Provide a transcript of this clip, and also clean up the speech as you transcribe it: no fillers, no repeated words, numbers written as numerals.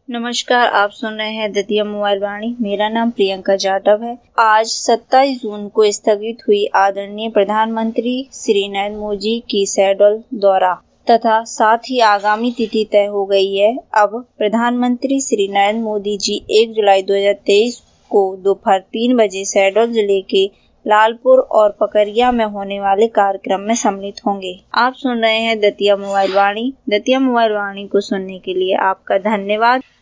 नमस्कार, आप सुन रहे हैं दतिया मोबाइल वाणी। मेरा नाम प्रियंका जाटव है। आज 27 जून को स्थगित हुई आदरणीय प्रधानमंत्री श्री नरेंद्र मोदी की शहडोल दौरा तथा साथ ही आगामी तिथि तय हो गई है। अब प्रधानमंत्री श्री नरेंद्र मोदी जी 1 जुलाई 2023 को दोपहर 3 बजे शहडोल जिले के लालपुर और पकरिया में होने वाले कार्यक्रम में सम्मिलित होंगे। आप सुन रहे हैं दतिया मोबाइल वाणी। दतिया मोबाइल वाणी को सुनने के लिए आपका धन्यवाद।